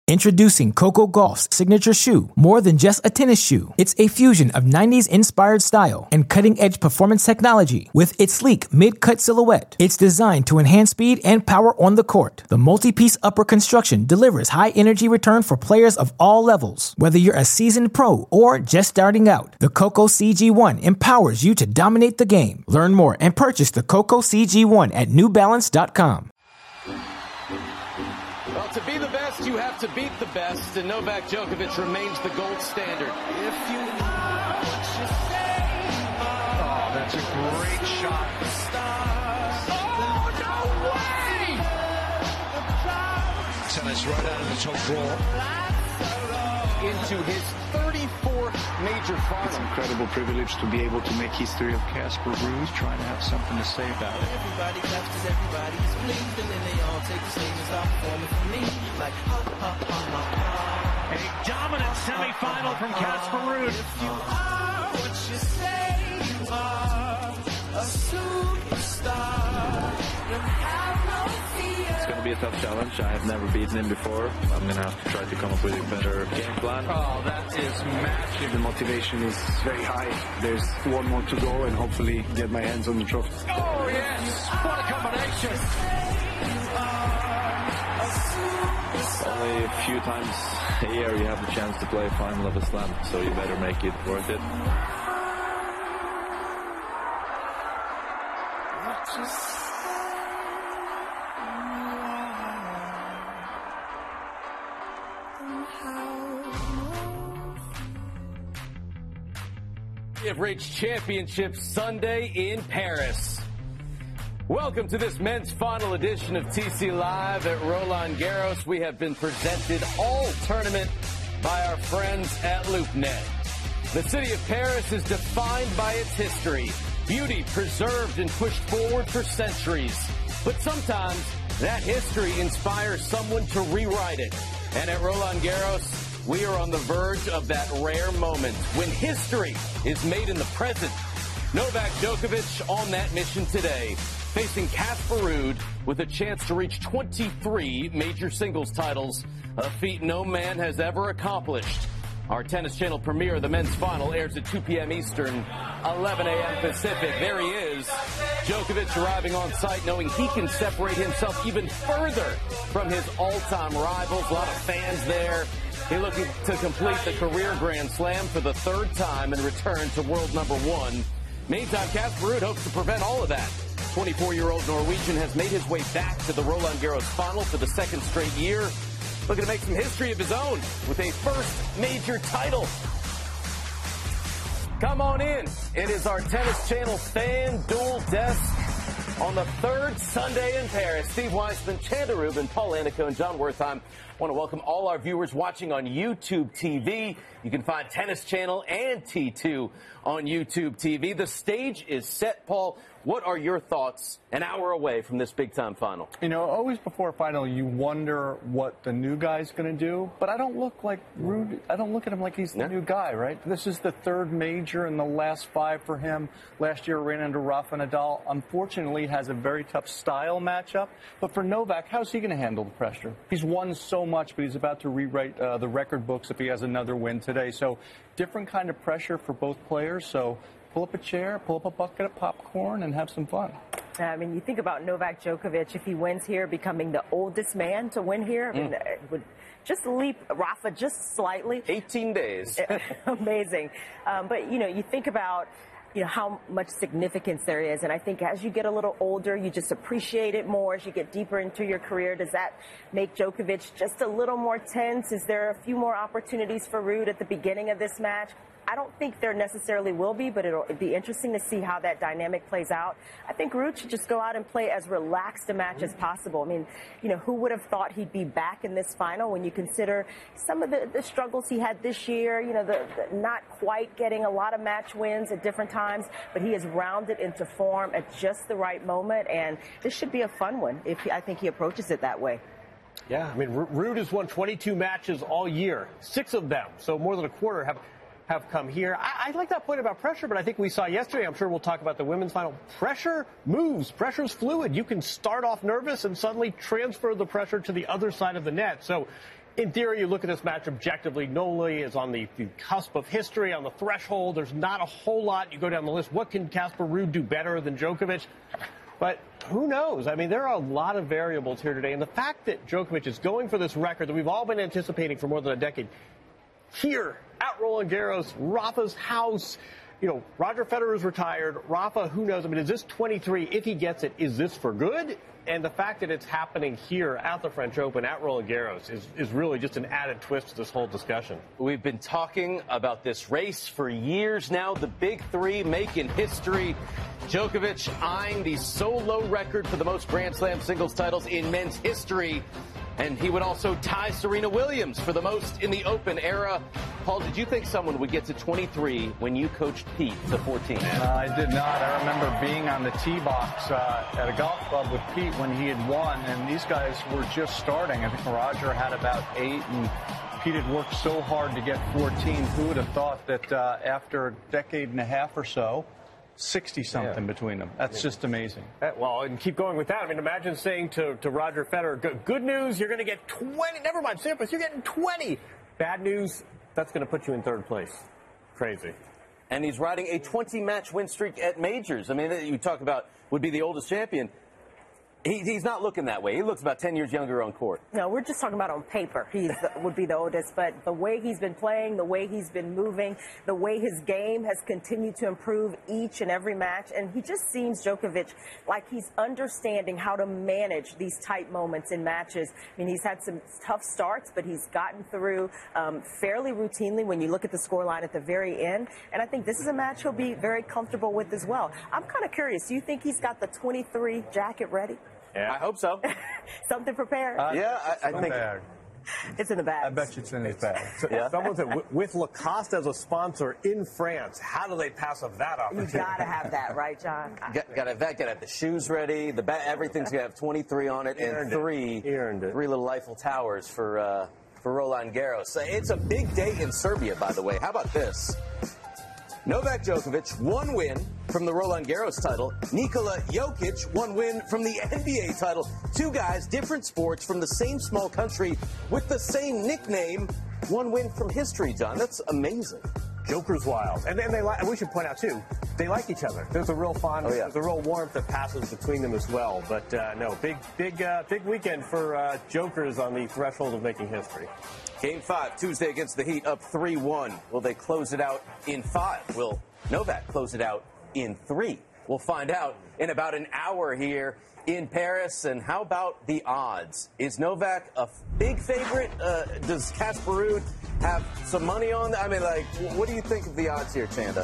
Introducing Coco Gauff's signature shoe, more than just a tennis shoe. It's a fusion of 90s-inspired style and cutting-edge performance technology. With its sleek mid-cut silhouette, it's designed to enhance speed and power on the court. The multi-piece upper construction delivers high-energy return for players of all levels. Whether you're a seasoned pro or just starting out, the Coco CG1 empowers you to dominate the game. Learn more and purchase the Coco CG1 at NewBalance.com. Well, to be the best, you have to beat the best, and Novak Djokovic remains the gold standard. If you are what you say. Oh, that's a great shot. Oh, no way! Tennis right out of the top drawer. Into his 34th major final. It's an incredible privilege to be able to make history of Casper Ruud, trying to have something to say about it. Everybody claps because everybody's pleased, and then they all take the stage and start performing for me. Like, ha, ha, ha, ha, ha. A dominant semifinal from Casper Ruud. If you are what you say you are, a superstar, you'll have no fear. It's going to be a tough challenge. I have never beaten him before. I'm going to have to try to come up with a better game plan. Oh, that is massive. The motivation is very high. There's one more to go and hopefully get my hands on the trophy. Oh, yes. What a combination. Only a few times a year you have the chance to play a final of a slam, so you better make it worth it. We have reached Championship Sunday in Paris. Welcome to this men's final edition of TC Live at Roland Garros. We have been presented all tournament by our friends at LoopNet. The city of Paris is defined by its history, beauty preserved and pushed forward for centuries. But sometimes that history inspires someone to rewrite it. And at Roland Garros, we are on the verge of that rare moment when history is made in the present. Novak Djokovic on that mission today, facing Casper Ruud with a chance to reach 23 major singles titles, a feat no man has ever accomplished. Our Tennis Channel premiere of the men's final airs at 2 p.m. Eastern, 11 a.m. Pacific. There he is, Djokovic arriving on site knowing he can separate himself even further from his all-time rivals. A lot of fans there. He's looking to complete the career Grand Slam for the third time and return to world number one. Meantime, Casper Ruud hopes to prevent all of that. 24-year-old Norwegian has made his way back to the Roland Garros final for the second straight year, looking to make some history of his own with a first major title. Come on in. It is our Tennis Channel fan duel desk on the third Sunday in Paris. Steve Weissman, Chanda Rubin, Paul Anico, and John Wertheim. I want to welcome all our viewers watching on YouTube TV. You can find Tennis Channel and T2 on YouTube TV. The stage is set, Paul. What are your thoughts an hour away from this big-time final? You know, always before a final, you wonder what the new guy's going to do. But I don't look like Ruud. I don't look at him like he's the new guy, right? This is the third major in the last 5 for him. Last year, ran into Rafa Nadal. Unfortunately, has a very tough style matchup. But for Novak, how's he going to handle the pressure? He's won so much, but he's about to rewrite the record books if he has another win today. So different kind of pressure for both players. So pull up a chair, pull up a bucket of popcorn, and have some fun. I mean, you think about Novak Djokovic, if he wins here, becoming the oldest man to win here. I mean, it would just leap Rafa just slightly. 18 days. Amazing. But, you know, you think about, you know, how much significance there is. And I think as you get a little older, you just appreciate it more as you get deeper into your career. Does that make Djokovic just a little more tense? Is there a few more opportunities for Ruud at the beginning of this match? I don't think there necessarily will be, but it'll be interesting to see how that dynamic plays out. I think Ruud should just go out and play as relaxed a match as possible. I mean, you know, who would have thought he'd be back in this final when you consider some of the struggles he had this year, you know, the not quite getting a lot of match wins at different times, but he has rounded into form at just the right moment, and this should be a fun one if I think he approaches it that way. Yeah, I mean, Ruud has won 22 matches all year, 6 of them, so more than a quarter have come here. I like that point about pressure, but I think we saw yesterday, I'm sure we'll talk about the women's final, pressure moves, pressure's fluid. You can start off nervous and suddenly transfer the pressure to the other side of the net. So in theory, you look at this match objectively. Noli is on the cusp of history, on the threshold. There's not a whole lot. You go down the list. What can Casper Ruud do better than Djokovic? But who knows? I mean, there are a lot of variables here today. And the fact that Djokovic is going for this record that we've all been anticipating for more than a decade, here at Roland Garros, Rafa's house, you know, Roger Federer's retired. Rafa, who knows? I mean, is this 23? If he gets it, is this for good? And the fact that it's happening here at the French Open, at Roland Garros, is really just an added twist to this whole discussion. We've been talking about this race for years now. The big three making history. Djokovic eyeing the solo record for the most Grand Slam singles titles in men's history. And he would also tie Serena Williams for the most in the Open era. Paul, did you think someone would get to 23 when you coached Pete to 14? I did not. I remember being on the tee box at a golf club with Pete when he had won, and these guys were just starting. I think Roger had about 8, and Pete had worked so hard to get 14. Who would have thought that after a decade and a half or so, 60-something between them. That's just amazing. Well, and keep going with that. I mean, imagine saying to Roger Federer, good news, you're going to get 20. Never mind, Sampras, you're getting 20. Bad news, that's going to put you in third place. Crazy. And he's riding a 20-match win streak at majors. I mean, you talk about would be the oldest champion. He's not looking that way. He looks about 10 years younger on court. No, we're just talking about on paper. He would be the oldest, but the way he's been playing, the way he's been moving, the way his game has continued to improve each and every match, and he just seems, Djokovic, like he's understanding how to manage these tight moments in matches. I mean, he's had some tough starts, but he's gotten through fairly routinely when you look at the scoreline at the very end, and I think this is a match he'll be very comfortable with as well. I'm kind of curious. Do you think he's got the 23 jacket ready? Yeah, I hope so. Something prepared? I think it's in the bag. I bet you it's in his bag. Someone said, with Lacoste as a sponsor in France, how do they pass up that opportunity? You got to have that, right, John? Got to have that. Got to have the shoes ready. Everything's going to have 23 on it, and three little Eiffel Towers for Roland Garros. It's a big day in Serbia, by the way. How about this? Novak Djokovic, 1 win from the Roland Garros title. Nikola Jokic, 1 win from the NBA title. 2 guys, different sports, from the same small country with the same nickname. 1 win from history, John. That's amazing. Joker's wild. And then we should point out, too, they like each other. There's a real fondness. There's a real warmth that passes between them as well. But, no, big weekend for Jokers on the threshold of making history. Game 5, Tuesday against the Heat, up 3-1. Will they close it out in 5? Will Novak close it out in 3? We'll find out in about an hour here in Paris. And how about the odds? Is Novak a big favorite? Does Casper Ruud have some money on that? I mean, like, what do you think of the odds here, Chanda?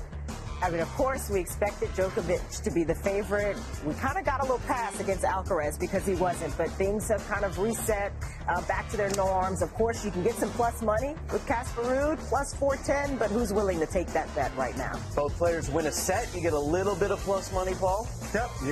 I mean, of course, we expected Djokovic to be the favorite. We kind of got a little pass against Alcaraz because he wasn't, but things have kind of reset back to their norms. Of course, you can get some plus money with Casper Ruud, plus 410, but who's willing to take that bet right now? Both players win a set. You get a little bit of plus money, Paul? Yep, you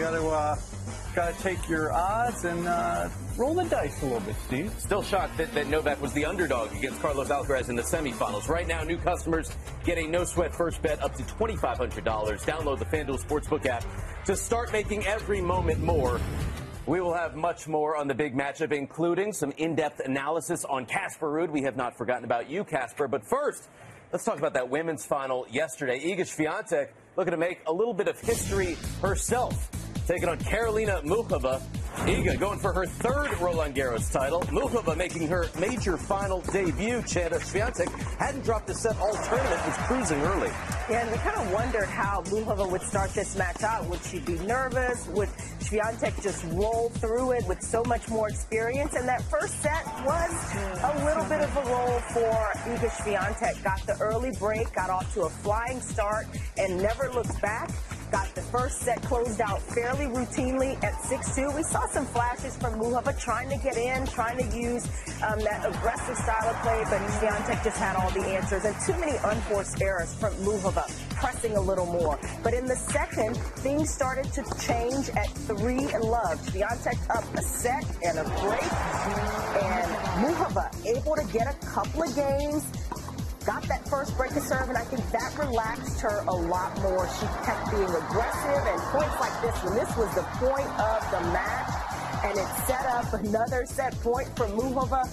got to take your odds and roll the dice a little bit, Steve. Still shocked that Novak was the underdog against Carlos Alcaraz in the semifinals. Right now, new customers get a no-sweat first bet up to $2,500. Download the FanDuel Sportsbook app to start making every moment more. We will have much more on the big matchup, including some in-depth analysis on Casper Ruud. We have not forgotten about you, Casper. But first, let's talk about that women's final yesterday. Iga Swiatek looking to make a little bit of history herself, taking on Karolina Muchova. Iga going for her 3rd Roland Garros title. Muchova making her major final debut. Chanda, Swiatek hadn't dropped a set all tournament, was cruising early. Yeah, and we kind of wondered how Muchova would start this match out. Would she be nervous? Would Swiatek just roll through it with so much more experience? And that first set was a little bit of a roll for Iga Swiatek. Got the early break, got off to a flying start, and never looked back. Got the first set closed out fairly routinely at 6-2. We saw some flashes from Muchova trying to get in, trying to use that aggressive style of play, but Swiatek just had all the answers. And too many unforced errors from Muchova, pressing a little more. But in the second, things started to change at 3-love. Swiatek up a set and a break. And Muchova able to get a couple of games. Got that first break of serve, and I think that relaxed her a lot more. She kept being aggressive, and points like this, when this was the point of the match, and it set up another set point for Muchova.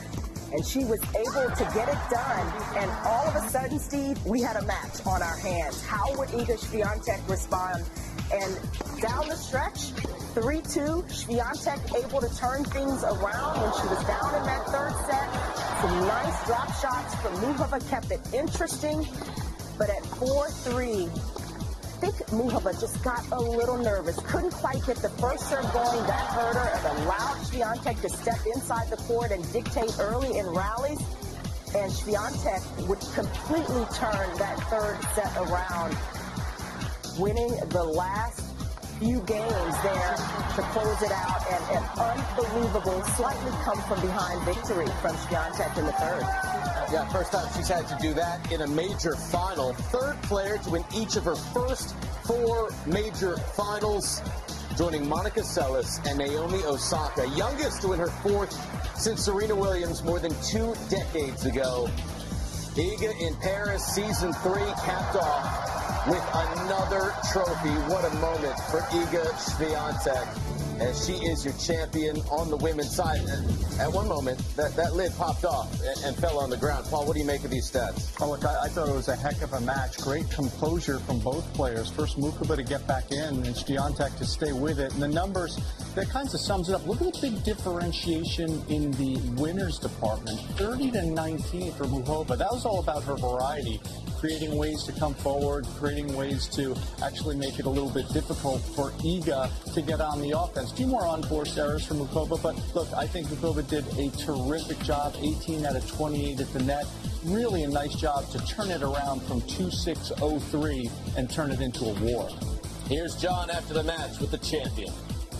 and she was able to get it done. And all of a sudden, Steve, we had a match on our hands. How would Iga Swiatek respond? And down the stretch, 3-2, Swiatek able to turn things around when she was down in that third set. Some nice drop shots from Muchova kept it interesting. But at 4-3, I think Muchova just got a little nervous. Couldn't quite get the first serve going. That hurt her and allowed Swiatek to step inside the court and dictate early in rallies. And Swiatek would completely turn that third set around, winning the last few games there to close it out, and an unbelievable, slightly come from behind victory from Swiatek in the third. Yeah, first time she's had to do that in a major final. Third player to win each of her first 4 major finals, joining Monica Seles and Naomi Osaka. Youngest to win her 4th since Serena Williams more than 2 decades ago. Iga in Paris, season 3 capped off with another trophy. What a moment for Iga Swiatek, as she is your champion on the women's side. At one moment, that lid popped off and fell on the ground. Paul, what do you make of these stats? Oh, look, I thought it was a heck of a match. Great composure from both players. First, Muchova to get back in, and Swiatek to stay with it. And the numbers, that kind of sums it up. Look at the big differentiation in the winners department. 30-19 for Muchova. That was all about her variety, creating ways to come forward, creating ways to actually make it a little bit difficult for Iga to get on the offense. A few more on-force errors from Muchova, but look, I think Muchova did a terrific job, 18 out of 28 at the net. Really a nice job to turn it around from 2-6-0-3 and turn it into a war. Here's John after the match with the champion.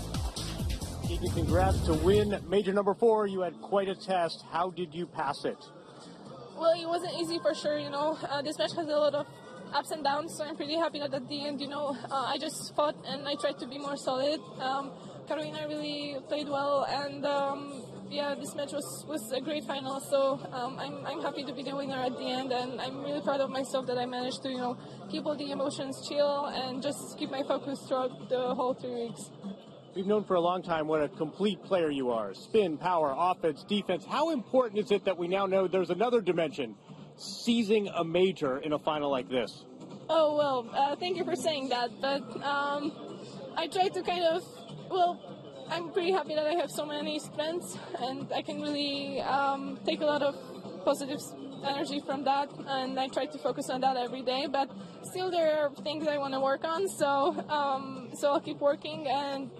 Iga, congrats to win major number 4. You had quite a test. How did you pass it? Well, it wasn't easy for sure, This match has a lot of ups and downs, so I'm pretty happy that at the end, I just fought and I tried to be more solid. Carolina really played well, and this match was a great final, so I'm happy to be the winner at the end, and I'm really proud of myself that I managed to, keep all the emotions chill and just keep my focus throughout the whole 3 weeks. We've known for a long time what a complete player you are. Spin, power, offense, defense. How important is it that we now know there's another dimension, seizing a major in a final like this? Oh, well, thank you for saying that, but I try to I'm pretty happy that I have so many strengths, and I can really take a lot of positive energy from that, and I try to focus on that every day, but still there are things I want to work on, so I'll keep working, and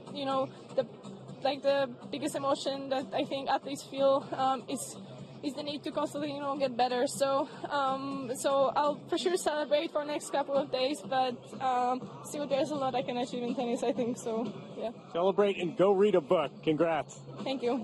the biggest emotion that I think athletes feel is the need to constantly get better, so I'll for sure celebrate for the next couple of days, but still there's a lot I can achieve in tennis, I think, so yeah. Celebrate and go read a book. Congrats. Thank you.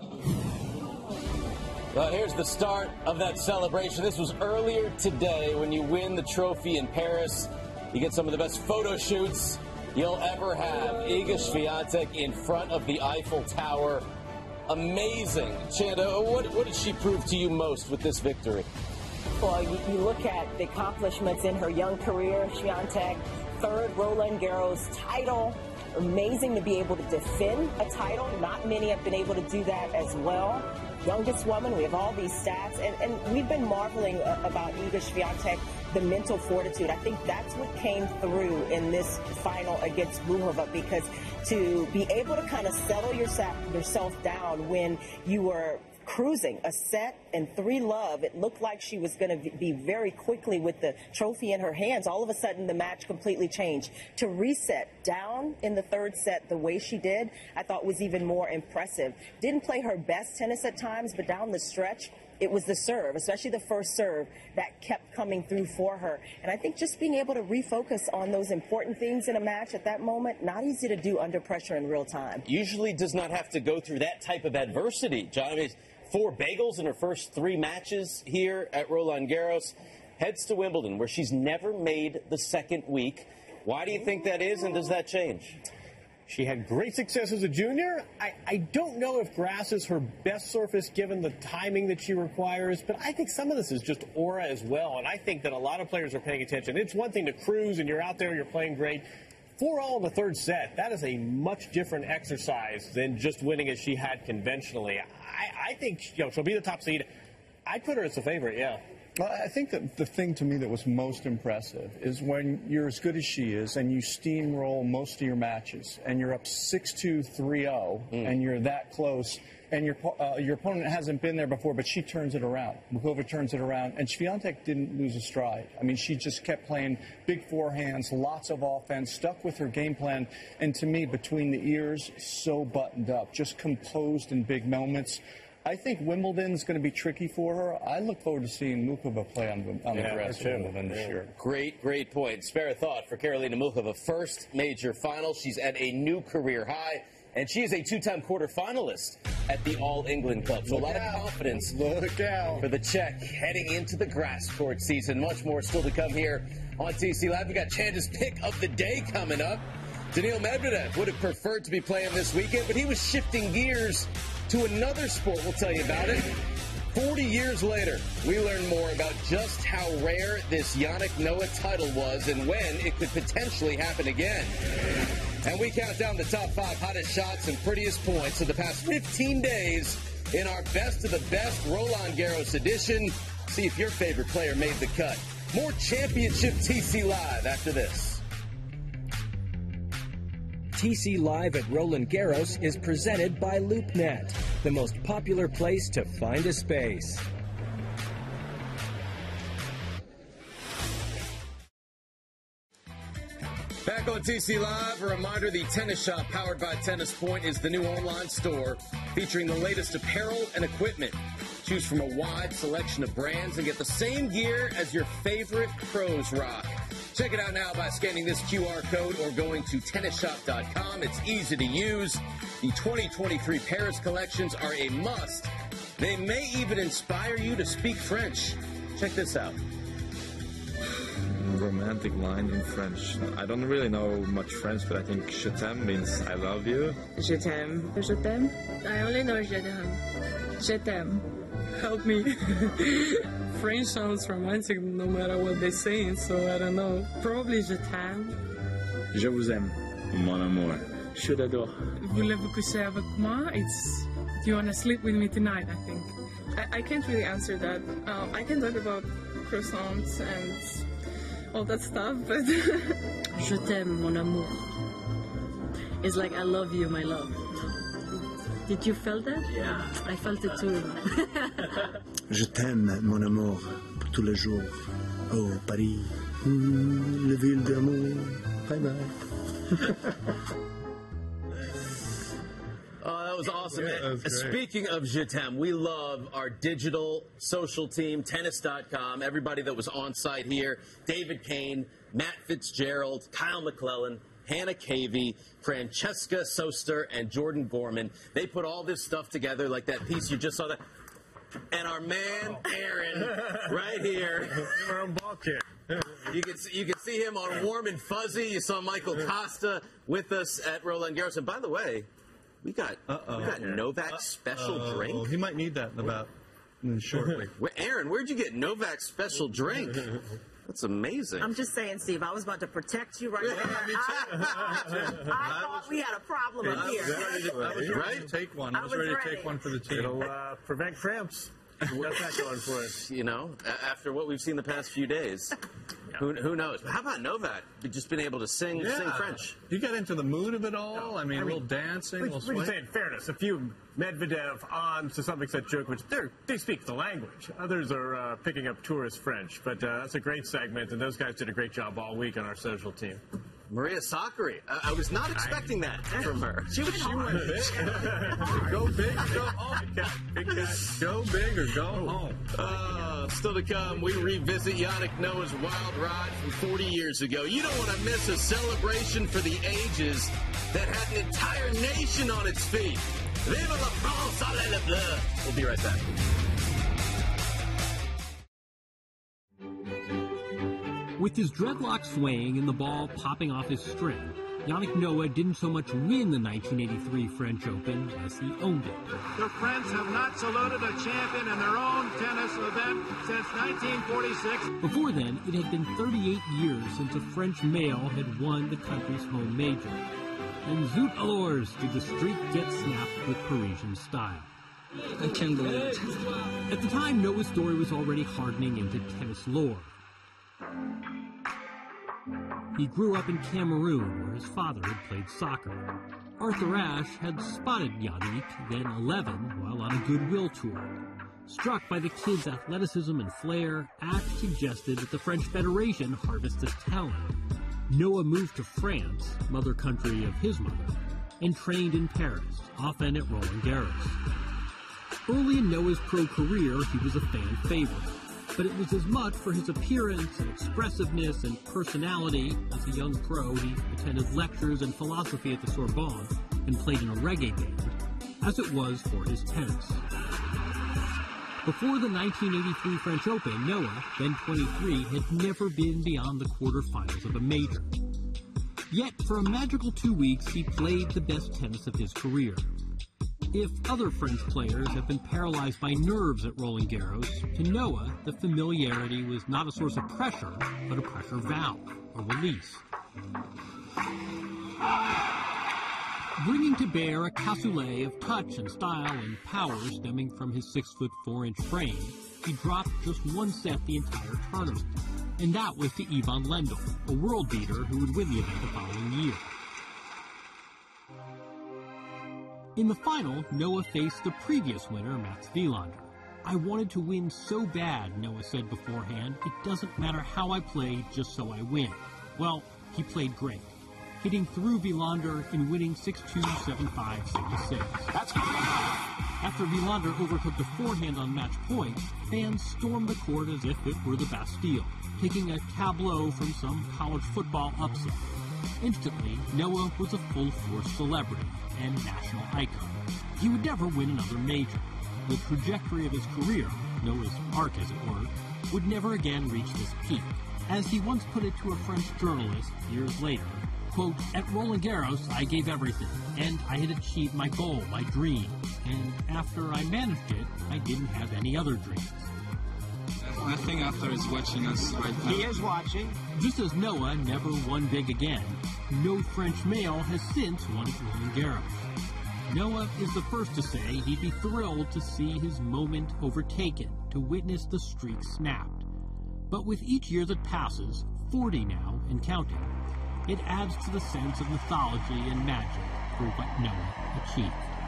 Well, here's the start of that celebration. This was earlier today. When you win the trophy in Paris, you get some of the best photo shoots you'll ever have. Iga Swiatek in front of the Eiffel Tower. Amazing. Chanda, what did she prove to you most with this victory? Well, you look at the accomplishments in her young career, Swiatek, 3rd Roland Garros title. Amazing to be able to defend a title. Not many have been able to do that as well. Youngest woman, we have all these stats, and we've been marveling about Iga Swiatek, the mental fortitude. I think that's what came through in this final against Muchova, because to be able to kind of settle yourself down when you were cruising a set and 3-love, it looked like she was going to be very quickly with the trophy in her hands. All of a sudden, the match completely changed. To reset down in the 3rd set the way she did, I thought was even more impressive. Didn't play her best tennis at times, but down the stretch, it was the serve, especially the first serve, that kept coming through for her. And I think just being able to refocus on those important things in a match at that moment, not easy to do under pressure in real time. Usually does not have to go through that type of adversity, John. I mean, 4 bagels in her first 3 matches here at Roland Garros. Heads to Wimbledon, where she's never made the 2nd week. Why do you think that is, and does that change? She had great success as a junior. I don't know if grass is her best surface given the timing that she requires, but I think some of this is just aura as well, and I think that a lot of players are paying attention. It's one thing to cruise and you're out there, you're playing great. 4-all in the third set. That is a much different exercise than just winning as she had conventionally. I think she'll be the top seed. I'd put her as a favorite, yeah. Well, I think that the thing to me that was most impressive is when you're as good as she is and you steamroll most of your matches and you're up 6-2, 3-0 and you're that close and your opponent hasn't been there before, but she turns it around. Muchova turns it around, and Swiatek didn't lose a stride. I mean, she just kept playing big forehands, lots of offense, stuck with her game plan, and to me, between the ears, so buttoned up, just composed in big moments. I think Wimbledon's going to be tricky for her. I look forward to seeing Muchova play on the grass at Wimbledon this year. Great point. Spare a thought for Karolina Muchova. First major final. She's at a new career high, and she is a two-time quarterfinalist at the All England Club. So a lot of confidence for the Czech heading into the grass court season. Much more still to come here on TC Live. We got Chanda's pick of the day coming up. Daniil Medvedev would have preferred to be playing this weekend, but he was shifting gears to another sport. We'll tell you about it. 40 years later, we learn more about just how rare this Yannick Noah title was and when it could potentially happen again. And we count down the top 5 hottest shots and prettiest points of the past 15 days in our Best of the Best Roland Garros edition. See if your favorite player made the cut. More Championship TC Live after this. TC Live at Roland Garros is presented by LoopNet, the most popular place to find a space. Back on TC Live, a reminder, the Tennis Shop powered by Tennis Point is the new online store featuring the latest apparel and equipment. Choose from a wide selection of brands and get the same gear as your favorite pros rock. Check it out now by scanning this QR code or going to tennisshop.com. It's easy to use. The 2023 Paris collections are a must. They may even inspire you to speak French. Check this out. Romantic line in French. I don't really know much French, but I think je t'aime means I love you. Je t'aime. Je t'aime. I only know je t'aime. Je t'aime. Help me. French sounds romantic no matter what they're saying, so I don't know. Probably je t'aime. Je vous aime. Mon amour. Je t'adore. Voulez-vous coucher avec moi? It's, do you want to sleep with me tonight, I think. I can't really answer that. I can talk about croissants and all that stuff, but... Je t'aime, mon amour. It's like I love you, my love. Did you feel that? Yeah. I felt it too. Je t'aime, mon amour, pour tous les jours. Oh, Paris, la ville d'amour. Bye-bye. Oh, that was awesome. Yeah, that was great. Speaking of Je t'aime, we love our digital social team, tennis.com, everybody that was on site here, David Kane, Matt Fitzgerald, Kyle McClellan, Hannah Cavey, Francesca Soster, and Jordan Gorman. They put all this stuff together like that piece you just saw. That. And our man, Aaron, right here. You can see him on Warm and Fuzzy. You saw Michael Costa with us at Roland Garros. And by the way, we got Novak's special drink. He might need that shortly. Aaron, where'd you get Novak's special drink? That's amazing. I'm just saying, Steve, I was about to protect you right there. I thought we had a problem up here. I was ready to take one. I was ready to take one for the team. It'll prevent cramps. That's not going for it. You know, after what we've seen the past few days, who knows? But how about Novak? Just been able to sing French. You got into the mood of it all. I mean, a little dancing, a little swing. We say in fairness, a few Medvedev on to some extent Djokovic, they speak the language. Others are picking up tourist French. But that's a great segment, and those guys did a great job all week on our social team. Maria Sakkari. I was not expecting that from her. She went big. Go big or go home. Go big or go home. Still to come, we revisit Yannick Noah's wild ride from 40 years ago. You don't want to miss a celebration for the ages that had an entire nation on its feet. Vive la France, allez le bleu. We'll be right back. With his dreadlocks swaying and the ball popping off his string, Yannick Noah didn't so much win the 1983 French Open as he owned it. The French have not saluted a champion in their own tennis event since 1946. Before then, it had been 38 years since a French male had won the country's home major. And zoot alors did the streak get snapped with Parisian style. I can't believe it. At the time, Noah's story was already hardening into tennis lore. He grew up in Cameroon, where his father had played soccer. Arthur Ashe had spotted Yannick, then 11, while on a goodwill tour. Struck by the kid's athleticism and flair, Ashe suggested that the French Federation harvest his talent. Noah moved to France, mother country of his mother, and trained in Paris, often at Roland Garros. Early in Noah's pro career, he was a fan favorite. But it was as much for his appearance and expressiveness and personality. As a young pro, he attended lectures and philosophy at the Sorbonne and played in a reggae band, as it was for his tennis. Before the 1983 French Open, Noah, then 23, had never been beyond the quarterfinals of a major. Yet, for a magical 2 weeks, he played the best tennis of his career. If other French players have been paralyzed by nerves at Roland Garros, to Noah, the familiarity was not a source of pressure, but a pressure valve, a release. Bringing to bear a cassoulet of touch and style and power stemming from his 6'4" frame, he dropped just one set the entire tournament, and that was to Ivan Lendl, a world beater who would win the event the following year. In the final, Noah faced the previous winner, Mats Wilander. I wanted to win so bad, Noah said beforehand. It doesn't matter how I play, just so I win. Well, he played great, hitting through Wilander and winning 6-2, 7-5, 6-6. That's good! After Wilander overtook the forehand on match point, fans stormed the court as if it were the Bastille, taking a tableau from some college football upset. Instantly, Noah was a full-force celebrity and national icon. He would never win another major. The trajectory of his career, Noah's arc as it were, would never again reach this peak. As he once put it to a French journalist years later, quote, "At Roland Garros, I gave everything, and I had achieved my goal, my dream. And after I managed it, I didn't have any other dreams." I think Arthur is watching us right now. He is watching. Just as Noah never won big again, no French male has since won at Roland Garros. Noah is the first to say he'd be thrilled to see his moment overtaken, to witness the streak snapped. But with each year that passes, 40 now and counting, it adds to the sense of mythology and magic for what Noah achieved.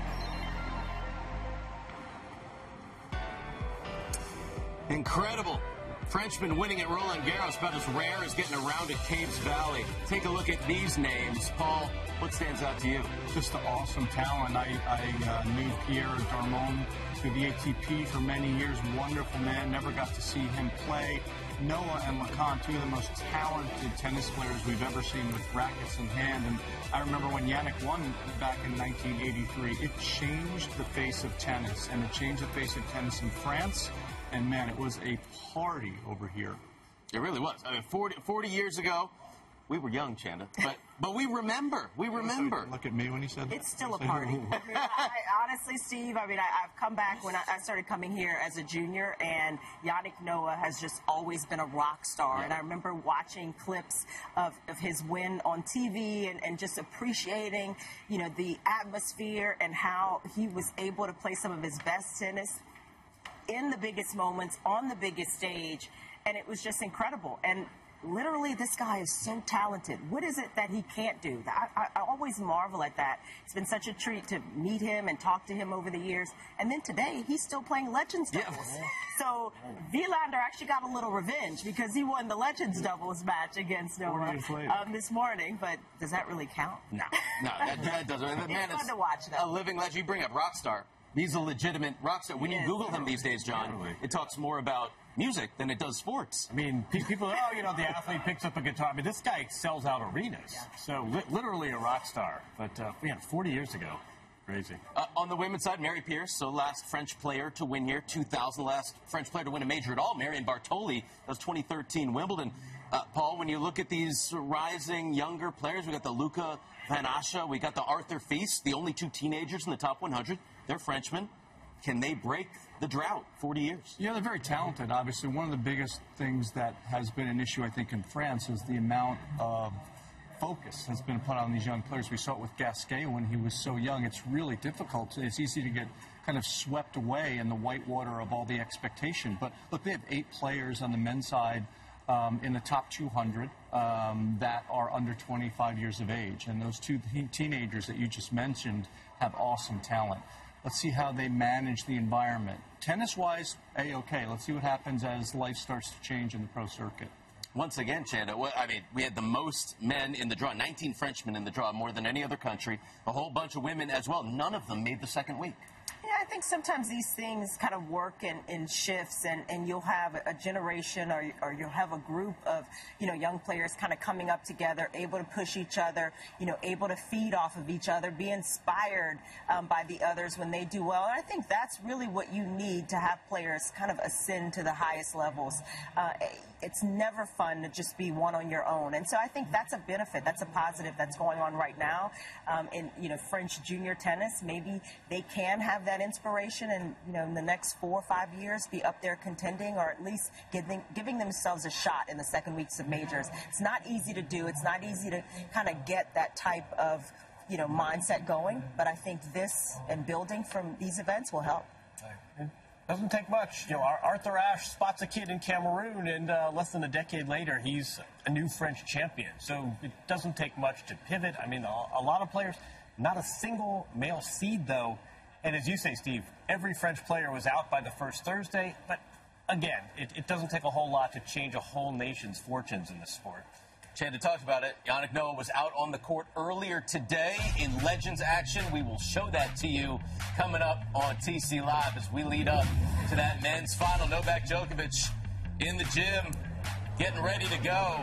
Incredible. Frenchman winning at Roland Garros, about as rare as getting around at Caves Valley. Take a look at these names. Paul, what stands out to you? Just an awesome talent. I knew Pierre Darmon through the ATP for many years. Wonderful man. Never got to see him play. Noah and Lacan, two of the most talented tennis players we've ever seen with rackets in hand. And I remember when Yannick won back in 1983, it changed the face of tennis. And it changed the face of tennis in France. And, man, it was a party over here. It really was. I mean, 40 years ago, we were young, Chanda, but we remember. We remember. Look at me when he said that. It's still a party. Honestly, Steve, I've come back when I started coming here as a junior, and Yannick Noah has just always been a rock star. Yeah. And I remember watching clips of his win on TV and just appreciating, the atmosphere and how he was able to play some of his best tennis in the biggest moments, on the biggest stage, and it was just incredible. And literally, this guy is so talented. What is it that he can't do? I always marvel at that. It's been such a treat to meet him and talk to him over the years. And then today, he's still playing Legends doubles. Yeah. So Wilander actually got a little revenge because he won the Legends doubles match against Noah this morning. But does that really count? No, that doesn't. The man is fun to watch, though. A living legend. You bring up Rockstar. He's a legitimate rock star. When you Google him these days, John, it talks more about music than it does sports. I mean, people, the athlete picks up a guitar. I mean, this guy sells out arenas. Yeah. So literally a rock star. But, 40 years ago, Crazy. On the women's side, Mary Pierce, so last French player to win here, 2000, last French player to win a major at all. Marion Bartoli, that was 2013 Wimbledon. Paul, when you look at these rising younger players, we got the Luca Van Assche, we got the Arthur Feast, the only 2 teenagers in the top 100. They're Frenchmen. Can they break the drought? 40 years. Yeah, they're very talented. Obviously, one of the biggest things that has been an issue, I think, in France is the amount of focus has been put on these young players. We saw it with Gasquet when he was so young. It's really difficult. It's easy to get kind of swept away in the whitewater of all the expectation. But look, they have 8 players on the men's side in the top 200 that are under 25 years of age. And those 2 teenagers that you just mentioned have awesome talent. Let's see how they manage the environment. Tennis-wise, A-okay. Let's see what happens as life starts to change in the pro circuit. Once again, Chanda, I mean, we had the most men in the draw, 19 Frenchmen in the draw, more than any other country, a whole bunch of women as well. None of them made the second week. Yeah, I think sometimes these things kind of work in shifts, and you'll have a generation or you'll have a group of, young players kind of coming up together, able to push each other, able to feed off of each other, be inspired by the others when they do well. And I think that's really what you need to have players kind of ascend to the highest levels. It's never fun to just be one on your own. And so I think that's a benefit. That's a positive that's going on right now in, French junior tennis. Maybe they can have that inspiration and, in the next 4 or 5 years be up there contending, or at least giving themselves a shot in the second weeks of majors. It's not easy to do. It's not easy to kind of get that type of, mindset going. But I think this and building from these events will help. Doesn't take much. Arthur Ashe spots a kid in Cameroon, and less than a decade later, he's a new French champion. So it doesn't take much to pivot. I mean, a lot of players, not a single male seed, though. And as you say, Steve, every French player was out by the first Thursday. But again, it doesn't take a whole lot to change a whole nation's fortunes in this sport. Chanda talked about it. Yannick Noah was out on the court earlier today in Legends action. We will show that to you coming up on TC Live as we lead up to that men's final. Novak Djokovic in the gym, getting ready to go.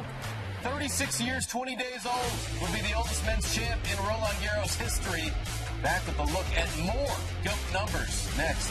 36 years, 20 days old, will be the oldest men's champ in Roland Garros history. Back with a look at more GOAT numbers next.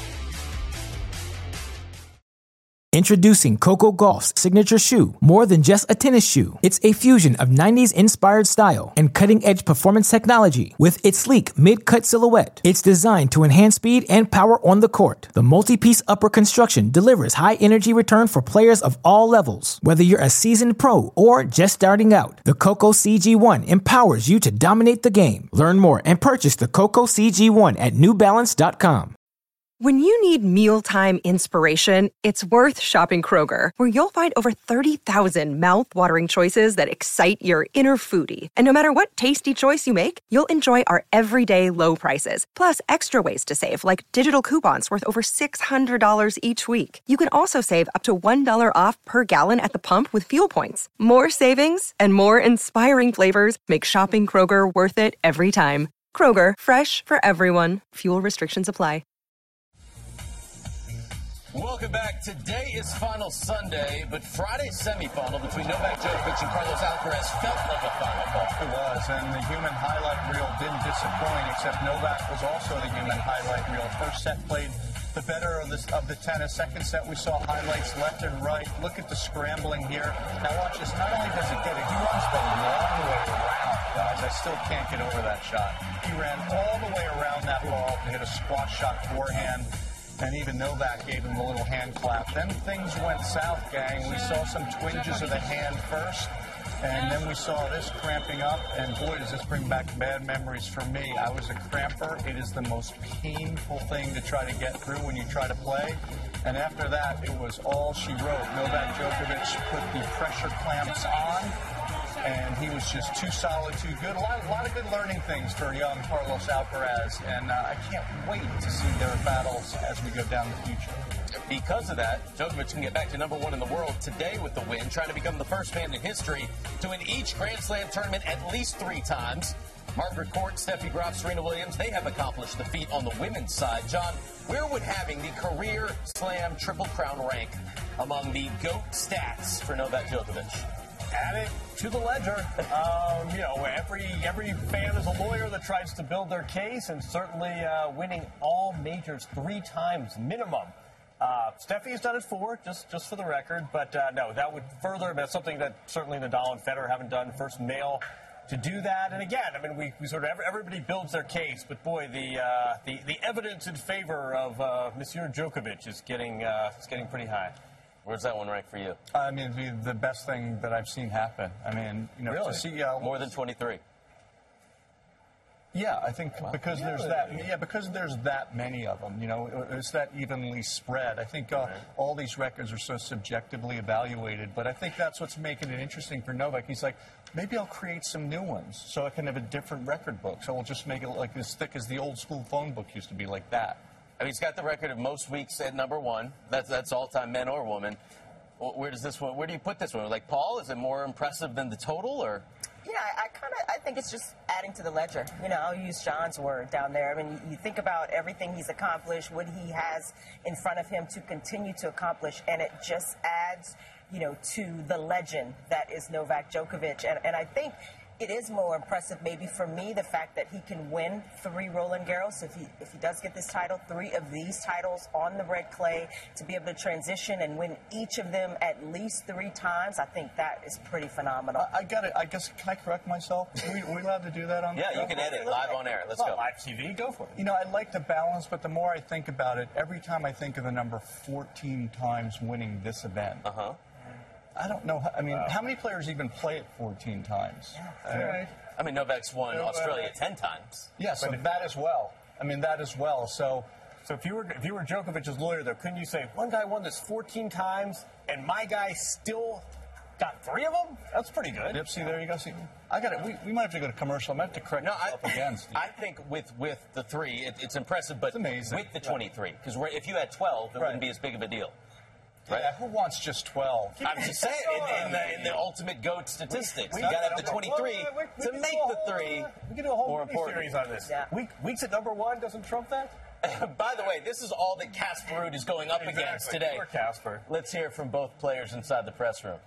Introducing Coco Gauff's signature shoe. More than just a tennis shoe, it's a fusion of 90s inspired style and cutting-edge performance technology. With its sleek mid-cut silhouette, it's designed to enhance speed and power on the court. The multi-piece upper construction delivers high-energy return for players of all levels. Whether you're a seasoned pro or just starting out, the Coco CG1 empowers you to dominate the game. Learn more and purchase the Coco CG1 at NewBalance.com. When you need mealtime inspiration, it's worth shopping Kroger, where you'll find over 30,000 mouth-watering choices that excite your inner foodie. And no matter what tasty choice you make, you'll enjoy our everyday low prices, plus extra ways to save, like digital coupons worth over $600 each week. You can also save up to $1 off per gallon at the pump with fuel points. More savings and more inspiring flavors make shopping Kroger worth it every time. Kroger, fresh for everyone. Fuel restrictions apply. Welcome back. Today is final Sunday, but Friday's semifinal between Novak Djokovic and Carlos Alcaraz felt like a final ball. It was, and the human highlight reel didn't disappoint, except Novak was also the human highlight reel. First set played the better of the tennis. Second set, we saw highlights left and right. Look at the scrambling here. Now watch this. Not only does it get it, he runs the long way around, guys. I still can't get over that shot. He ran all the way around that ball to hit a squash shot forehand. And even Novak gave him a little hand clap. Then things went south, gang. We saw some twinges of the hand first, and then we saw this cramping up. And boy, does this bring back bad memories for me. I was a cramper. It is the most painful thing to try to get through when you try to play. And after that, it was all she wrote. Novak Djokovic put the pressure clamps on, and he was just too solid, too good. A lot of good learning things for young Carlos Alcaraz, and I can't wait to see their battles as we go down the future. Because of that, Djokovic can get back to #1 in the world today with the win, trying to become the first man in history to win each Grand Slam tournament at least 3 times. Margaret Court, Steffi Graf, Serena Williams, they have accomplished the feat on the women's side. John, where would having the career slam triple crown rank among the GOAT stats for Novak Djokovic? Add it to the ledger. Every fan is a lawyer that tries to build their case, and certainly winning all majors 3 times minimum. Steffi has done it 4, just for the record, but no, that would further. That's something that certainly Nadal and Federer haven't done. First male to do that, and again, I mean, we sort of everybody builds their case, but boy, the evidence in favor of Monsieur Djokovic is getting pretty high. Where's that one rank for you? I mean, the best thing that I've seen happen. I mean, really? To see more than 23. Yeah, I think because there's that many of them. It's that evenly spread. I think all these records are so subjectively evaluated, but I think that's what's making it interesting for Novak. He's like, maybe I'll create some new ones so I can have a different record book. So we'll just make it like as thick as the old school phone book used to be, like that. I mean, he's got the record of most weeks at number 1. That's all-time men or woman. Where does this one? Where do you put this one? Like Paul, is it more impressive than the total, or? Yeah, I think it's just adding to the ledger. I'll use John's word down there. I mean, you think about everything he's accomplished, what he has in front of him to continue to accomplish, and it just adds, to the legend that is Novak Djokovic. And I think it is more impressive, maybe for me, the fact that he can win 3 Roland Garros. If he does get this title, 3 of these titles on the red clay, to be able to transition and win each of them at least 3 times, I think that is pretty phenomenal. I got it. I guess, can I correct myself? Are we allowed to do that on the show? Yeah, you can edit live on air. Let's go. Live TV, go for it. I like the balance, but the more I think about it, every time I think of the number 14 times winning this event, I don't know. I mean, how many players even play it 14 times? I mean, Novak's won Australia 10 times. Yeah, so that as well. I mean, that as well. So if you were Djokovic's lawyer, though, couldn't you say one guy won this 14 times and my guy still got 3 of them? That's pretty good. Yep. See, there you go. See, I got it. We might have to go to commercial. I might have to correct myself again. Steve. I think with the 3, it's impressive, but it's amazing. With the 23, because if you had 12, it wouldn't be as big of a deal. Right. Yeah, who wants just 12? I'm just saying, in the ultimate GOAT statistics, you got to have the 23 to make the 3 we can do a whole more important. series on this. Yeah. Weeks at number 1 doesn't trump that? By the way, this is all that Casper Ruud is going up against today. Poor Casper. Let's hear from both players inside the press room.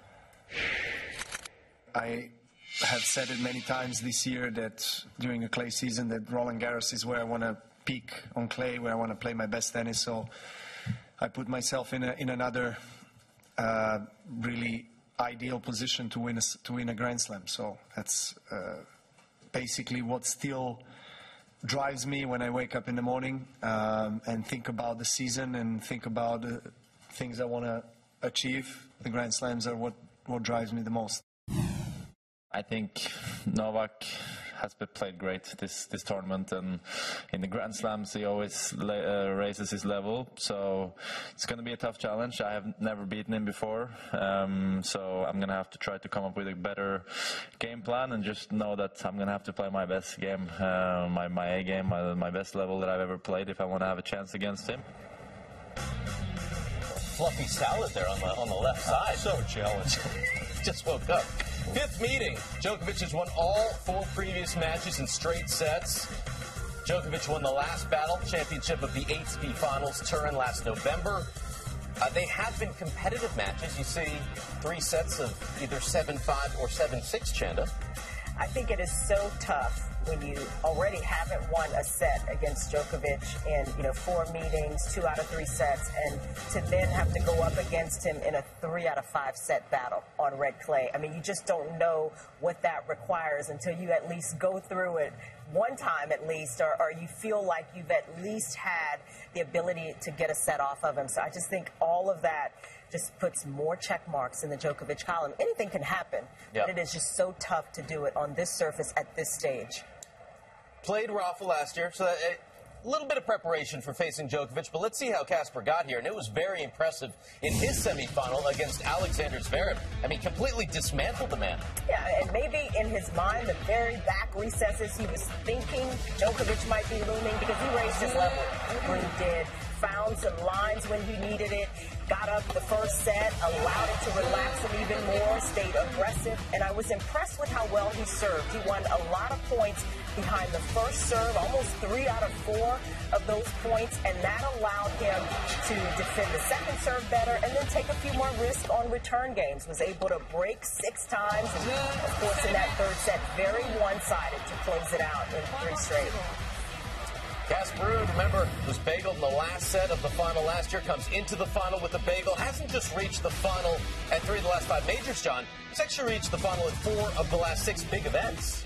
I have said it many times this year that during a clay season that Roland Garros is where I want to peak on clay, where I want to play my best tennis. So I put myself in another really ideal position to win a Grand Slam. So that's basically what still drives me when I wake up in the morning and think about the season and think about the things I want to achieve. The Grand Slams are what drives me the most. I think Novak has played great this tournament, and in the Grand Slams he always raises his level, so it's going to be a tough challenge. I have never beaten him before, so I'm going to have to try to come up with a better game plan and just know that I'm going to have to play my best game, my A game, my best level that I've ever played if I want to have a chance against him. Fluffy salad there on the left side. So jealous. Just woke up. 5th meeting. Djokovic has won all 4 previous matches in straight sets. Djokovic won the last battle, championship of the ATP Finals Turin last November. They have been competitive matches. You see 3 sets of either 7-5 or 7-6, Chanda. I think it is so tough when you already haven't won a set against Djokovic in 4 meetings, 2 out of 3 sets, and to then have to go up against him in a 3 out of 5 set battle on red clay. I mean, you just don't know what that requires until you at least go through it one time at least, or you feel like you've at least had the ability to get a set off of him. So I just think all of that just puts more check marks in the Djokovic column. Anything can happen, but it is just so tough to do it on this surface at this stage. Played Rafa last year, so a little bit of preparation for facing Djokovic, but let's see how Casper got here. And it was very impressive in his semifinal against Alexander Zverev. I mean, completely dismantled the man. Yeah, and maybe in his mind, the very back recesses, he was thinking Djokovic might be looming because he raised his level when he did. found some lines when he needed it, got up the first set, allowed it to relax him even more, stayed aggressive, and I was impressed with how well he served. He won a lot of points behind the first serve, almost 3 out of 4 of those points, and that allowed him to defend the second serve better and then take a few more risks on return games. Was able to break 6 times, and of course in that third set, very one-sided to close it out in 3 straight. Casper Ruud, remember, was bageled in the last set of the final last year, comes into the final with a bagel, hasn't just reached the final at 3 of the last 5 majors, John. He's actually reached the final at 4 of the last 6 big events.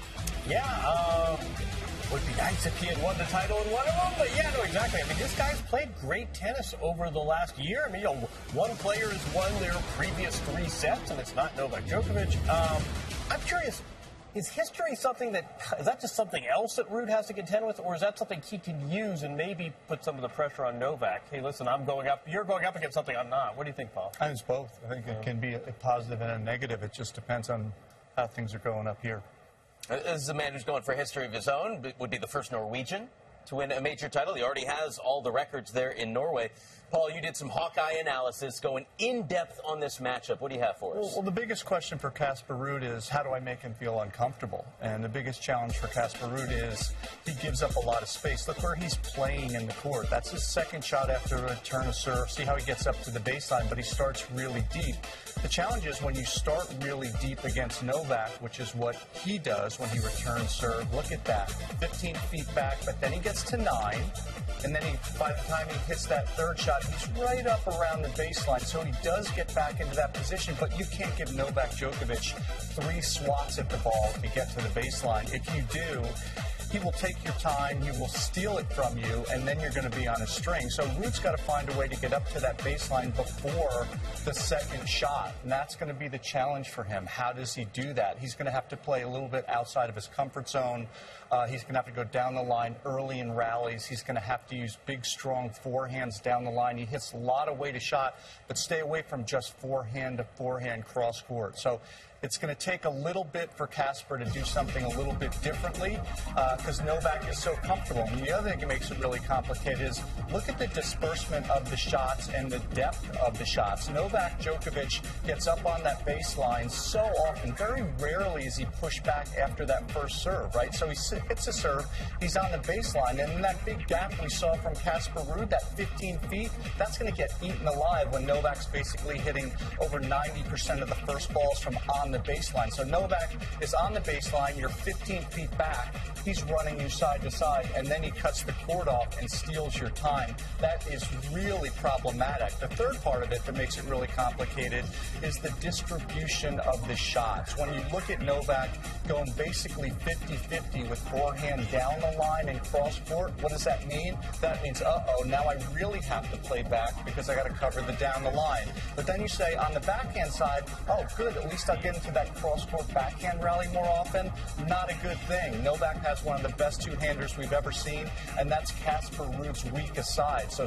Yeah, would be nice if he had won the title in one of them, but yeah, no, exactly. I mean, this guy's played great tennis over the last year. I mean, one player has won their previous 3 sets, and it's not Novak Djokovic. I'm curious, is history something is that just something else that Ruud has to contend with, or is that something he can use and maybe put some of the pressure on Novak? Hey, listen, I'm going up, you're going up against something I'm not. What do you think, Paul? I think it's both. I think it can be a positive and a negative. It just depends on how things are going up here. This is a man who's going for history of his own, would be the first Norwegian to win a major title. He already has all the records there in Norway. Paul, you did some Hawkeye analysis, going in-depth on this matchup. What do you have for us? Well, the biggest question for Casper Ruud is, how do I make him feel uncomfortable? And the biggest challenge for Casper Ruud is he gives up a lot of space. Look where he's playing in the court. That's his second shot after a turn of serve. See how he gets up to the baseline, but he starts really deep. The challenge is when you start really deep against Novak, which is what he does when he returns serve. Look at that, 15 feet back, but then he gets to 9, and then by the time he hits that third shot, he's right up around the baseline, so he does get back into that position, but you can't give Novak Djokovic 3 swats at the ball to get to the baseline. If you do, he will take your time, he will steal it from you, and then you're going to be on a string. So Ruud's got to find a way to get up to that baseline before the second shot, and that's going to be the challenge for him. How does he do that? He's going to have to play a little bit outside of his comfort zone. He's going to have to go down the line early in rallies. He's going to have to use big, strong forehands down the line. He hits a lot of weighted shot, but stay away from just forehand to forehand cross court. So it's going to take a little bit for Casper to do something a little bit differently because Novak is so comfortable. And the other thing that makes it really complicated is look at the disbursement of the shots and the depth of the shots. Novak Djokovic gets up on that baseline so often. Very rarely is he pushed back after that first serve, right? So he hits a serve, he's on the baseline, and in that big gap we saw from Casper Ruud, that 15 feet, that's going to get eaten alive when Novak's basically hitting over 90% of the first balls from on the baseline. So Novak is on the baseline, you're 15 feet back, he's running you side to side, and then he cuts the court off and steals your time. That is really problematic. The third part of it that makes it really complicated is the distribution of the shots. When you look at Novak going basically 50-50 with forehand down the line and cross court, what does that mean? That means, now I really have to play back because I got to cover the down the line. But then you say on the backhand side, oh, good, at least I'll get into that cross court backhand rally more often. Not a good thing. Novak has one of the best two-handers we've ever seen, and that's Casper Ruud's weakest side. So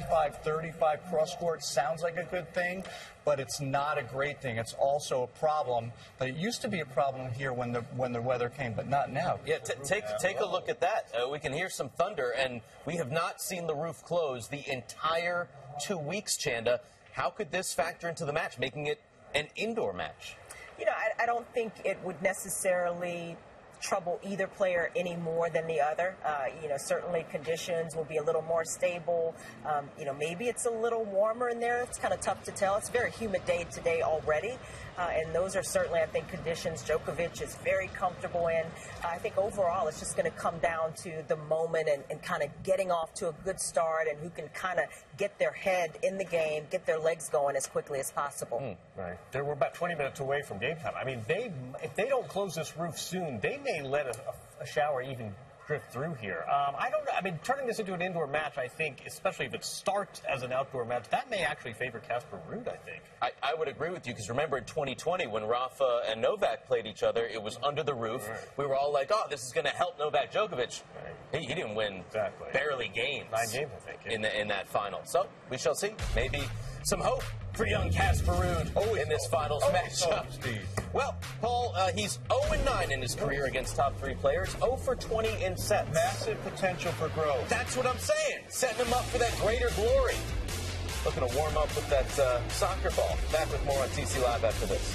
65-35 cross court sounds like a good thing, but it's not a great thing. It's also a problem. But it used to be a problem here when the weather came, but not now. Yeah, take a look at that. We can hear some thunder, and we have not seen the roof close the entire 2 weeks, Chanda. How could this factor into the match, making it an indoor match? You know, I don't think it would necessarily trouble either player any more than the other. Certainly conditions will be a little more stable. Maybe it's a little warmer in there. It's kind of tough to tell. It's a very humid day today already. And those are certainly, I think, conditions Djokovic is very comfortable in. I think overall it's just going to come down to the moment and kind of getting off to a good start and who can kind of get their head in the game, get their legs going as quickly as possible. Right. We're about 20 minutes away from game time. I mean, if they don't close this roof soon, they may let a shower even drift through here. I don't know. I mean, turning this into an indoor match, I think, especially if it starts as an outdoor match, that may actually favor Casper Ruud, I think. I would agree with you, because remember in 2020 when Rafa and Novak played each other, it was under the roof. Right. We were all like, oh, this is going to help Novak Djokovic. Right. He didn't win barely games. 9 games, I think. Yeah. In that final. So we shall see. Maybe some hope for young Casper Ruud in this finals matchup. Well, Paul, he's 0-9 in his career against top 3 players, 0 for 20 in sets. Massive potential for growth. That's what I'm saying. Setting him up for that greater glory. Looking to warm up with that soccer ball. Back with more on TC Live after this.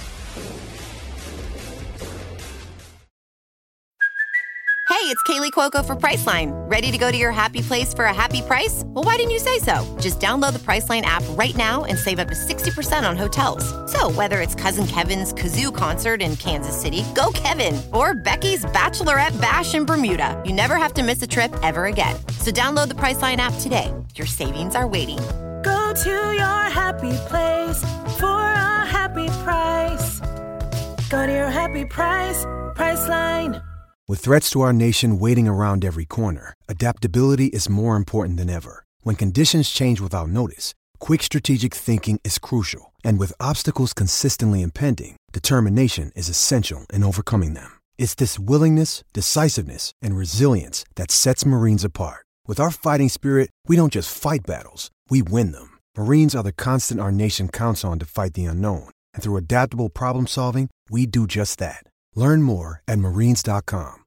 Hey, it's Kaylee Cuoco for Priceline. Ready to go to your happy place for a happy price? Well, why didn't you say so? Just download the Priceline app right now and save up to 60% on hotels. So whether it's Cousin Kevin's Kazoo Concert in Kansas City, go Kevin, or Becky's Bachelorette Bash in Bermuda, you never have to miss a trip ever again. So download the Priceline app today. Your savings are waiting. Go to your happy place for a happy price. Go to your happy price, Priceline. With threats to our nation waiting around every corner, adaptability is more important than ever. When conditions change without notice, quick strategic thinking is crucial. And with obstacles consistently impending, determination is essential in overcoming them. It's this willingness, decisiveness, and resilience that sets Marines apart. With our fighting spirit, we don't just fight battles, we win them. Marines are the constant our nation counts on to fight the unknown. And through adaptable problem solving, we do just that. Learn more at marines.com.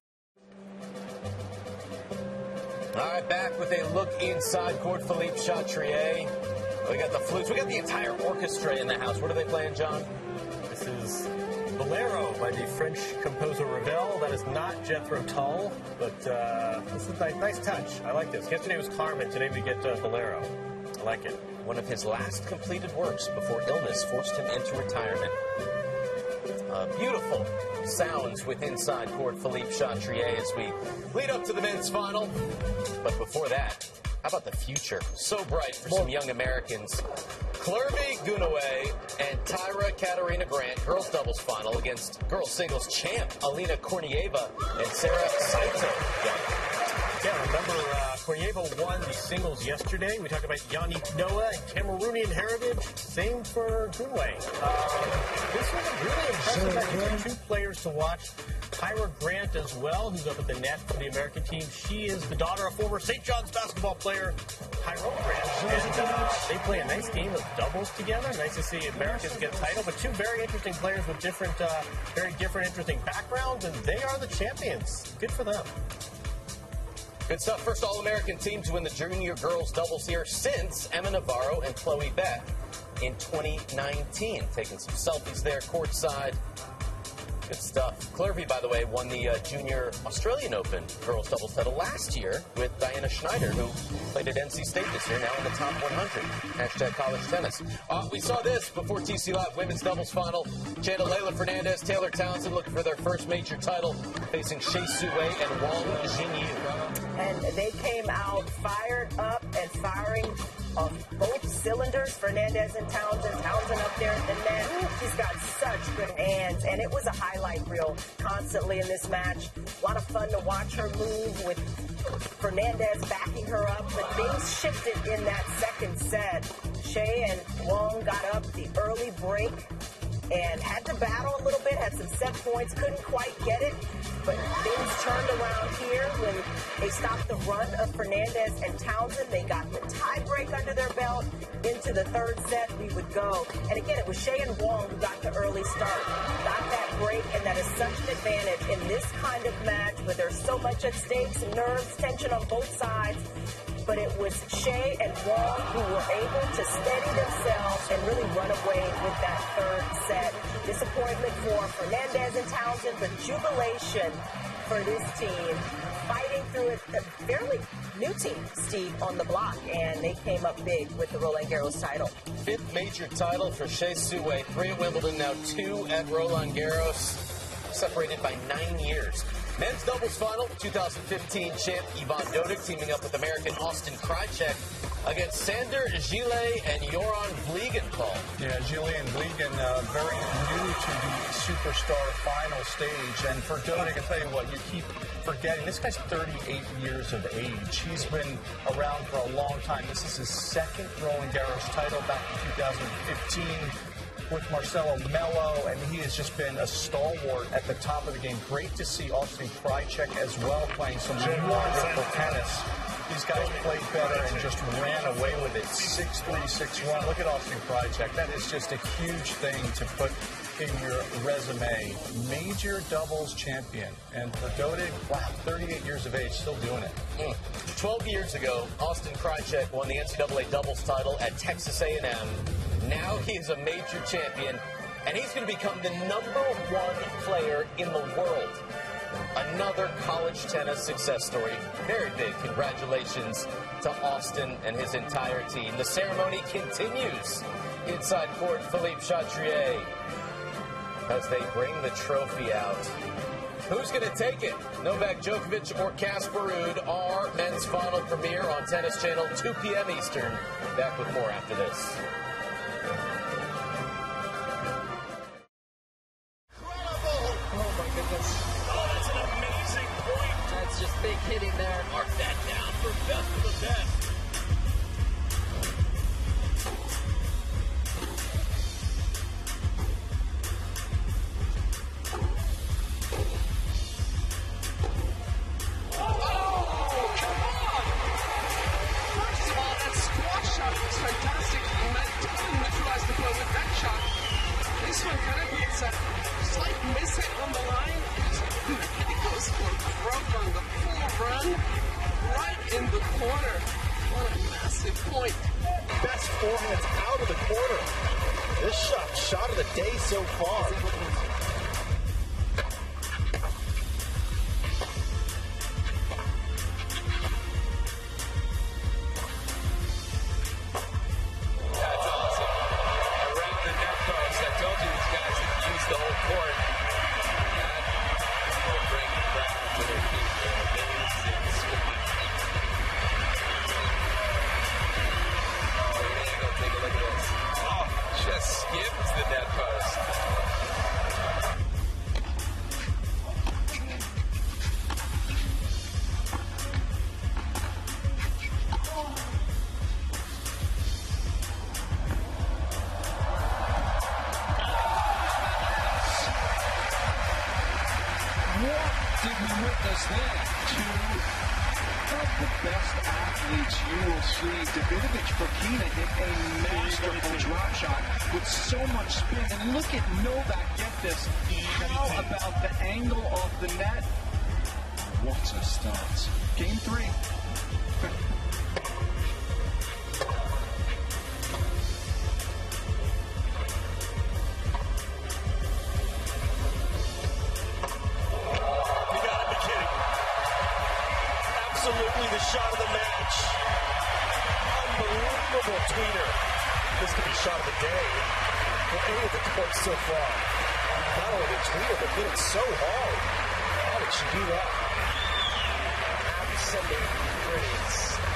All right, back with a look inside court. Philippe Chatrier. We got the flutes. We got the entire orchestra in the house. What are they playing, John? This is Bolero by the French composer Ravel. That is not Jethro Tull, but this is a nice touch. I like this. Yesterday was Carmen. Today we get Bolero. I like it. One of his last completed works before illness forced him into retirement. Beautiful sounds with Inside Court Philippe Chatrier as we lead up to the men's final. But before that, how about the future? So bright for some young Americans. Clervy Gunaway and Tyra Katarina Grant, girls doubles final against girls singles champ Alina Kornieva and Sarah Saito. Yeah, remember Kornieva won the singles yesterday. We talked about Yannick Noah and Cameroonian heritage. Same for Gunaway. This was a really impressive match. Two players to watch. Tyra Grant as well, who's up at the net for the American team. She is the daughter of former St. John's basketball player Tyrone Grant. And they play a nice game of doubles together. Nice to see Americans get a title. But two very interesting players with different, very different, interesting backgrounds. And they are the champions. Good for them. Good stuff. First All-American team to win the junior girls doubles here since Emma Navarro and Chloe Beck in 2019. Taking some selfies there courtside. Good stuff. Clervy, by the way, won the Junior Australian Open girls doubles title last year with Diana Schneider, who played at NC State this year, now in the top 100. Hashtag college tennis. We saw this before TC Live women's doubles final. Chanda Leyla Fernandez, Taylor Townsend looking for their first major title, facing Shea Su Wei and Wang Jinyu. And they came out fired up and firing on both cylinders. Fernandez and Townsend. Townsend up there at the net. She's got such good hands, and it was a highlight reel constantly in this match. A lot of fun to watch her move with Fernandez backing her up, but things shifted in that second set. Shea and Wong got up the early break and had to battle a little bit, had some set points, couldn't quite get it, but things turned around here when they stopped the run of Fernandez and Townsend. They got the tie break under their belt. Into the third set we would go. And again, it was Shea and Wong who got the early start, got that break, and that is such an advantage in this kind of match where there's so much at stake, some nerves, tension on both sides. But it was Shea and Wong who were able to steady themselves and really run away with that third set. Disappointment for Fernandez and Townsend, but jubilation for this team. Fighting through it, a fairly new team, Steve, on the block, and they came up big with the Roland Garros title. Fifth major title for Shea Su Wei. 3 at Wimbledon, now 2 at Roland Garros. Separated by 9 years. Men's doubles final, 2015 champ Ivan Dodig teaming up with American Austin Krajicek against Sander Gile and Joran Vliegen-Paul. Yeah, Gile and Vliegen very new to the superstar final stage. And for Dodig, I tell you what, you keep forgetting, this guy's 38 years of age. He's been around for a long time. This is his second Roland Garros title back in 2015. with Marcelo Melo, and he has just been a stalwart at the top of the game. Great to see Austin Krajicek as well playing some wonderful tennis. These guys played better and just ran away with it. 6-3, 6-1. Look at Austin Krajicek. That is just a huge thing to put in your resume. Major doubles champion. And for Dodig, wow, 38 years of age, still doing it. 12 years ago, Austin Krajicek won the NCAA doubles title at Texas A&M. Now he is a major champion, and he's going to become the #1 player in the world. Another college tennis success story. Very big congratulations to Austin and his entire team. The ceremony continues inside court. Philippe Chatrier as they bring the trophy out. Who's going to take it? Novak Djokovic or Casper Ruud? Our men's final premiere on Tennis Channel, 2 p.m. Eastern. Back with more after this. Just big hitting there. Mark that down for best of the best. Oh, come on! First of all, that squash shot was fantastic. And that totally neutralized the blow with that shot. This one kind of gets a slight miss hit on the line. It goes for broke on the full run, right in the corner. What a massive point. Best forehands out of the corner. This shot of the day so far. That's awesome. Around the net post. I told you these guys have used the whole court. Just skims the net post. What did we witness there? Two of the best athletes you will see. Davidovich Fokina hit a masterful drop shot with so much spin. And look at Novak get this. How about the angle of the net? What a start. Game 3. Absolutely the shot of the match. Unbelievable tweener. This could be shot of the day. For any of the courts so far. Not only the tweener, but hit it so hard. How did she do that? Absolute brilliance.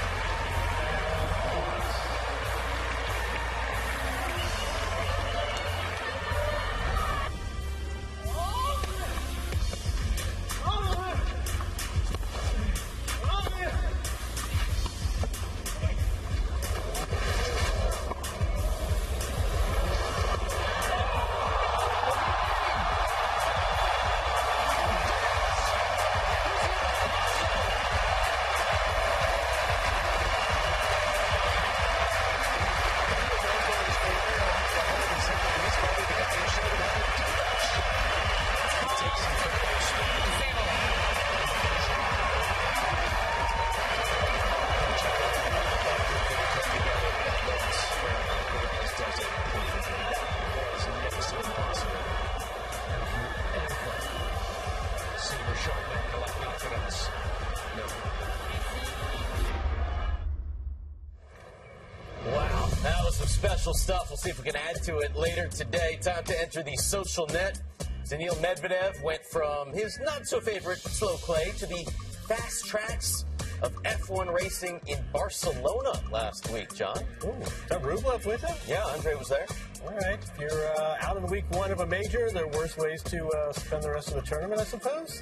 Wow, that was some special stuff. We'll see if we can add to it later today. Time to enter the social net. Daniil Medvedev went from his not-so-favorite slow clay to the fast tracks of F1 racing in Barcelona last week, John. Ooh, is that Rublev with him? Yeah, Andre was there. All right. If you're out in week 1 of a major, there are worse ways to spend the rest of the tournament, I suppose.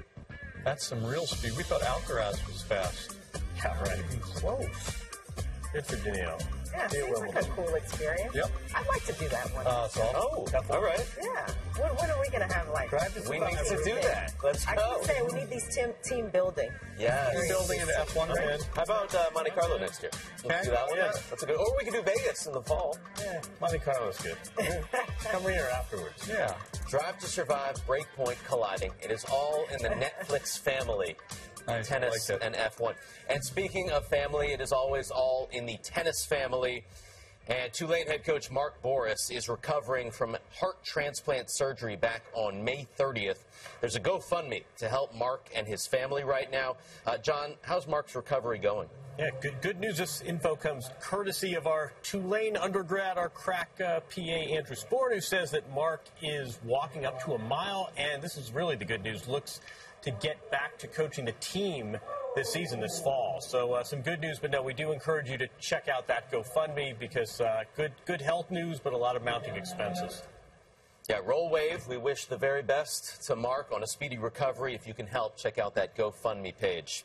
That's some real speed. We thought Alcaraz was fast. Yeah, right. Close. Good for Danielle. Yeah, seems like a cool experience. Yep. I'd like to do that one. All right. Yeah. When are we going to have, like... We need to do that. Let's I go. was say we need these team building. Yeah. Team building in F1 race. How about Monte Carlo next year? Let's do that one. Yeah. That's a good. Or we could do Vegas in the fall. Yeah, Monte Carlo's good. Come here afterwards. Yeah. Drive to Survive, Breakpoint, Colliding. It is all in the Netflix family. Nice, Tennis I like and F1. And speaking of family, it is always all in the tennis family. And Tulane head coach Mark Boris is recovering from heart transplant surgery back on May 30th. There's a GoFundMe to help Mark and his family right now. John, how's Mark's recovery going? Yeah, good news. This info comes courtesy of our Tulane undergrad, our crack PA, Andrew Sport, who says that Mark is walking up to a mile. And this is really the good news. Looks to get back to coaching the team this season, this fall. So some good news, but no, we do encourage you to check out that GoFundMe because good health news, but a lot of mounting expenses. Yeah, Roll Wave, we wish the very best to Mark on a speedy recovery. If you can help, check out that GoFundMe page.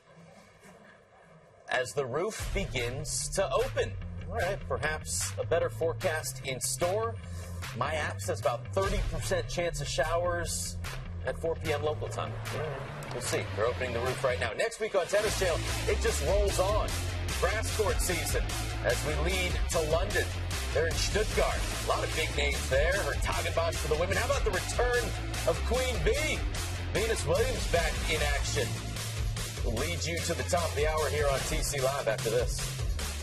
As the roof begins to open, all right, perhaps a better forecast in store. My app says about 30% chance of showers at 4 p.m. local time. We'll see. They're opening the roof right now. Next week on Tennis Channel, it just rolls on. Grass court season as we lead to London. They're in Stuttgart. A lot of big names there. Hertogenbosch for the women. How about the return of Queen Bee? Venus Williams back in action. We'll lead you to the top of the hour here on TC Live after this.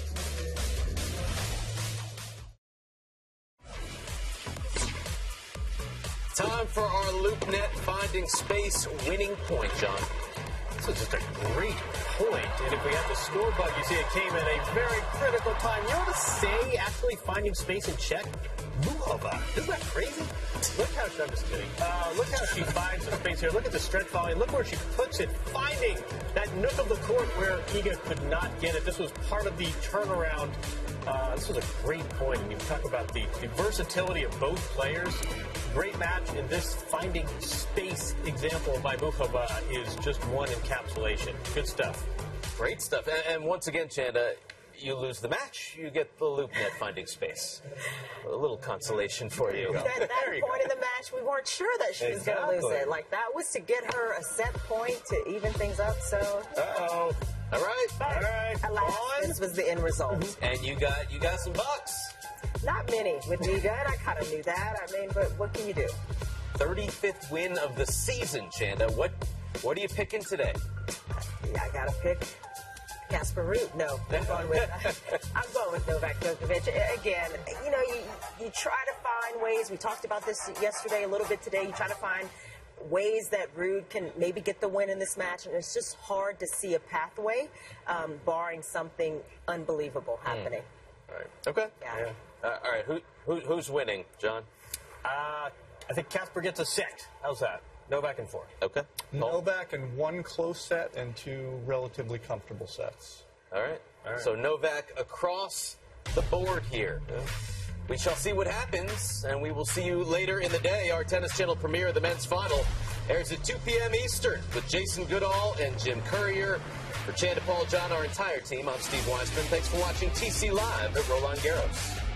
Time for our LoopNet Finding Space winning point, John. This is just a great point. And if we had the score bug, you see it came at a very critical time. You know what to say, actually finding space in Czech? Muchova. Isn't that crazy? Look how I'm just kidding. Look how she finds the space here. Look at the stretch volley. Look where she puts it, finding that nook of the court where Iga could not get it. This was part of the turnaround. This was a great point. And you talk about the versatility of both players. Great match, and this finding space example by Muchova is just one encapsulation. Good stuff. Great stuff. And once again, Chanda, you lose the match, you get the LoopNet Finding Space. A little consolation for you. At that point in the match, we weren't sure that she was going to lose it. Like, that was to get her a set point to even things up, so... Uh-oh. All right. Alas, this was the end result. And you got some bucks. Not many with Iga, and I kind of knew that. I mean, but what can you do? 35th win of the season, Chanda. What are you picking today? Yeah, I got to pick Casper Ruud. No, I'm going with Novak Djokovic. Again, you know, you try to find ways. We talked about this yesterday, a little bit today. You try to find ways that Ruud can maybe get the win in this match, and it's just hard to see a pathway, barring something unbelievable happening. All right. Okay. Yeah. All right. Who's winning, John? I think Casper gets a set. How's that? Novak in 4. Okay. Novak in 1 close set and 2 relatively comfortable sets. All right. So Novak across the board here. We shall see what happens, and we will see you later in the day. Our Tennis Channel premiere of the men's final airs at 2 p.m. Eastern with Jason Goodall and Jim Courier. For Chanda, Paul, John, our entire team, I'm Steve Weisman. Thanks for watching TC Live at Roland Garros.